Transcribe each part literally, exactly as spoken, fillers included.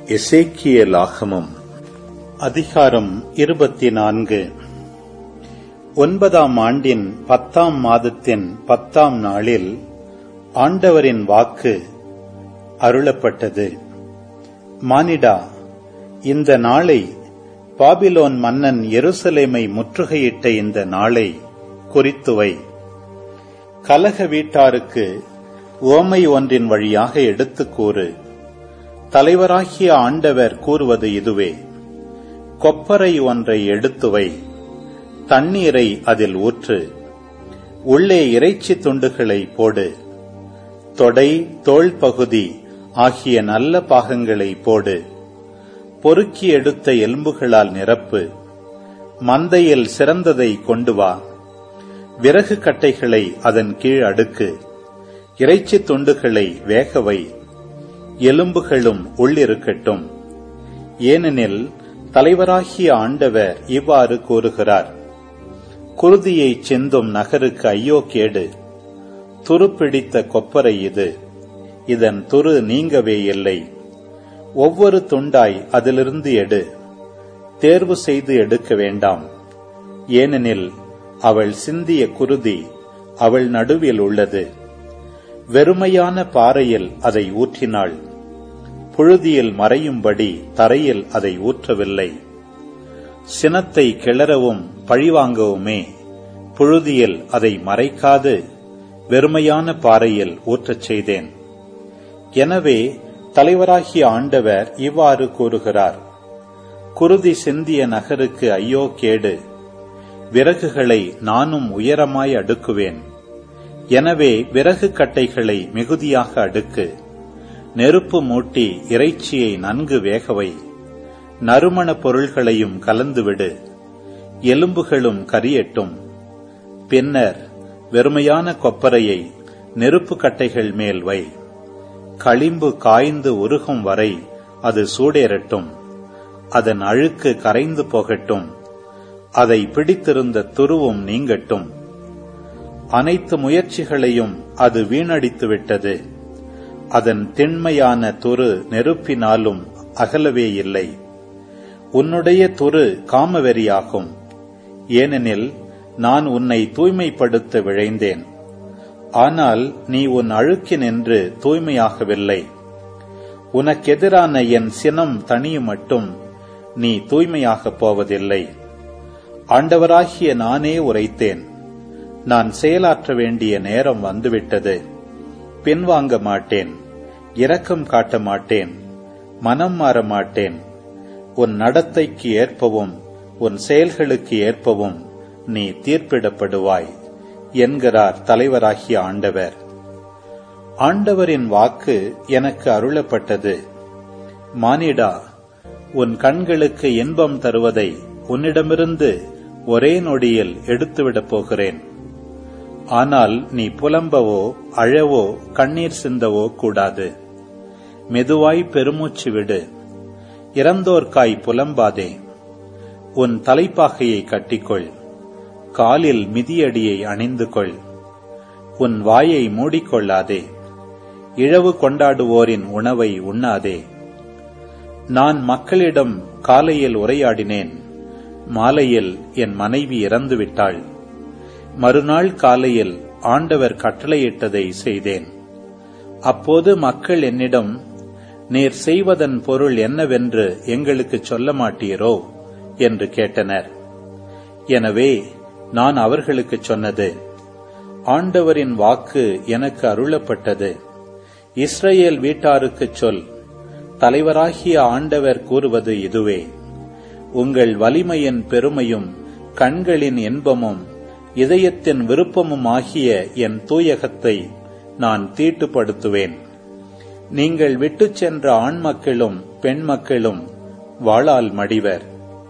எசேக்கியேலாகமம் அதிகாரம் இருபத்தி நான்கு. ஒன்பதாம் ஆண்டின் பத்தாம் மாதத்தின் பத்தாம் நாளில் ஆண்டவரின் வாக்கு அருளப்பட்டது. மானிடா, இந்த நாளை, பாபிலோன் மன்னன் எருசலேமை முற்றுகையிட்ட இந்த நாளை குறித்துவை. கலக வீட்டாருக்கு உவமை ஒன்றின் வழியாக எடுத்துக் கூறு. தலைவராகிய ஆண்டவர் கூறுவது இதுவே: கொப்பரை ஒன்றை எடுத்துவை, தண்ணீரை அதில் ஊற்று, உள்ளே இறைச்சி துண்டுகளை போடு, தொடை, தோள் பகுதி ஆகிய நல்ல பாகங்களை போடு, பொறுக்கி எடுத்த எலும்புகளால் நிரப்பு, மந்தையில் சிறந்ததை கொண்டு வா, விறகு கட்டைகளை அதன் கீழ் அடுக்கு, இறைச்சி துண்டுகளை வேகவை, எலும்புகளும் உள்ளிருக்கட்டும். ஏனெனில் தலைவராகிய ஆண்டவர் இவ்வாறு கூறுகிறார்: குருதியை சிந்தும் நகருக்கு ஐயோ கேடு! துருப்பிடித்த கொப்பரை இது, இதன் துரு நீங்கவே இல்லை. ஒவ்வொரு துண்டாய் அதிலிருந்து எடு, தேர்வு செய்து எடுக்க வேண்டாம். ஏனெனில் அவள் சிந்திய குருதி அவள் நடுவில் உள்ளது. வெறுமையான பாறையில் அதை ஊற்றினாள், புழுதியில் மறையும்படி தரையில் அதை ஊற்றவில்லை. சினத்தை கிளறவும் பழிவாங்கவுமே புழுதியில் அதை மறைக்காது வெறுமையான பாறையில் ஊற்றச் செய்தேன். எனவே தலைவராகிய ஆண்டவர் இவ்வாறு கூறுகிறார்: குருதி சிந்திய நகருக்கு ஐயோ கேடு! விறகுகளை நானும் உயரமாய் அடுக்குவேன். எனவே விறகு கட்டைகளை மிகுதியாக அடுக்கு, நெருப்பு மூட்டி இறைச்சியை நன்கு வேகவை, நறுமண பொருள்களையும் கலந்துவிடு, எலும்புகளும் கரியட்டும். பின்னர் வெறுமையான கொப்பரையை நெருப்பு கட்டைகள் மேல் வை, களிம்பு காய்ந்து உருகும் வரை அது சூடேறட்டும், அதன் அழுக்கு கரைந்து போகட்டும், அதை பிடித்திருந்த துருவும் நீங்கட்டும். அனைத்து முயற்சிகளையும் அது வீணடித்துவிட்டது. அதன் திண்மையான துரு நெருப்பினாலும் அகலவே இல்லை. உன்னுடைய துரு காமவெறியாகும். ஏனெனில் நான் உன்னை தூய்மைப்படுத்த விழைந்தேன். ஆனால் நீ உன் அழுக்கினின்று தூய்மையாகவில்லை. உனக்கெதிரான என் சினம் தணியும் மட்டும் நீ தூய்மையாகப் போவதில்லை. ஆண்டவராகிய நானே உரைத்தேன். நான் செயலாற்ற வேண்டிய நேரம் வந்துவிட்டது. பின்வாங்க மாட்டேன், இரக்கம் காட்ட மாட்டேன், மனம் மாற மாட்டேன். உன் நடத்தைக்கு ஏற்பவும் உன் செயல்களுக்கு ஏற்பவும் நீ தீர்ப்பிடப்படுவாய் என்கிறார் தலைவராகிய ஆண்டவர். ஆண்டவரின் வாக்கு எனக்கு அருளப்பட்டது. மானிடா, உன் கண்களுக்கு இன்பம் தருவதை உன்னிடமிருந்து ஒரே நொடியில் எடுத்துவிடப் போகிறேன். ஆனால் நீ புலம்பவோ அழவோ கண்ணீர் சிந்தவோ கூடாது. மெதுவாய் பெருமூச்சு விடு. இறந்தோர்க்காய் புலம்பாதே. உன் தலைப்பாகையை கட்டிக்கொள், காலில் மிதியடியை அணிந்து கொள். உன் வாயை மூடிக்கொள்ளாதே. இழவு கொண்டாடுவோரின் உணவை உண்ணாதே. நான் மக்களிடம் காலையில் உரையாடினேன். மாலையில் என் மனைவி இறந்துவிட்டாள். மறுநாள் காலையில் ஆண்டவர் கட்டளையிட்டதை செய்தேன். அப்போது மக்கள் என்னிடம், நீர் செய்வதன் பொருள் என்னவென்று எங்களுக்கு சொல்ல மாட்டீரோ என்று கேட்டனர். எனவே நான் அவர்களுக்கு சொன்னது: ஆண்டவரின் வாக்கு எனக்கு அருளப்பட்டது. இஸ்ரவேல் வீட்டாருக்குச் சொல், தலைவராகிய ஆண்டவர் கூறுவது இதுவே: உங்கள் வலிமையின் பெருமையும் கண்களின் இன்பமும் இதயத்தின் விருப்பமும் ஆகிய என் தூயகத்தை நான் தீட்டுப்படுத்துவேன். நீங்கள் விட்டுச் சென்ற ஆண் மக்களும் பெண் மக்களும் வாளால் மடிவர்.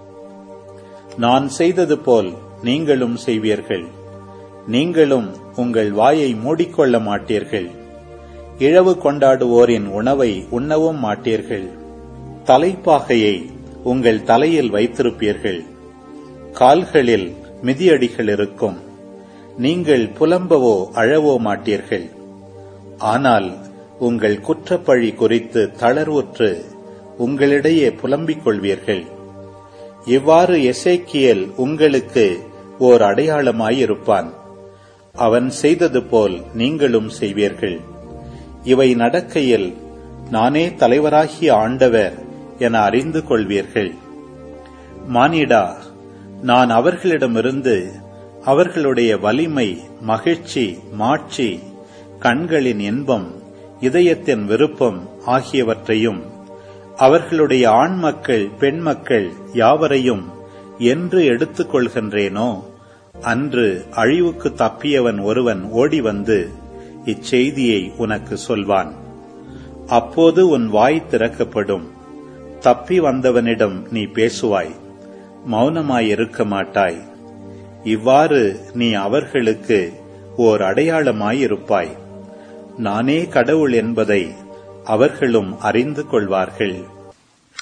நான் செய்தது போல் நீங்களும் செய்வீர்கள். நீங்களும் உங்கள் வாயை மூடிக்கொள்ள மாட்டீர்கள். இழவு கொண்டாடுவோரின் உணவை உண்ணவும் மாட்டீர்கள். தலைப்பாகையை உங்கள் தலையில் வைத்திருப்பீர்கள். கால்களில் மிதியடிகள் இருக்கும். நீங்கள் புலம்பவோ அழவோ மாட்டீர்கள். ஆனால் உங்கள் குற்றப்பழி குறித்து தளர்வுற்று உங்களிடையே புலம்பிக் கொள்வீர்கள். இவ்வாறு எசேக்கியேல் உங்களுக்கு ஓர் அடையாளமாயிருப்பான். அவன் செய்தது போல் நீங்களும் செய்வீர்கள். இவை நடக்கையில் நானே தலைவராகிய ஆண்டவர் என அறிந்து கொள்வீர்கள். மானிடா, நான் அவர்களிடமிருந்து அவர்களுடைய வலிமை, மகிழ்ச்சி, மாட்சி, கண்களின் இன்பம், இதயத்தின் விருப்பம் ஆகியவற்றையும் அவர்களுடைய ஆண் மக்கள், பெண் மக்கள் யாவரையும் என்று எடுத்துக் கொள்கின்றேனோ, அன்று அழிவுக்கு தப்பியவன் ஒருவன் ஓடி வந்து இச்செய்தியை உனக்கு சொல்வான். அப்போது உன் வாய் திறக்கப்படும். தப்பி வந்தவனிடம் நீ பேசுவாய், மௌனமாயிருக்க மாட்டாய். இவ்வாறு நீ அவர்களுக்கு ஓர் அடையாளமாயிருப்பாய். நானே கடவுள் என்பதை அவர்களும் அறிந்து கொள்வார்கள்.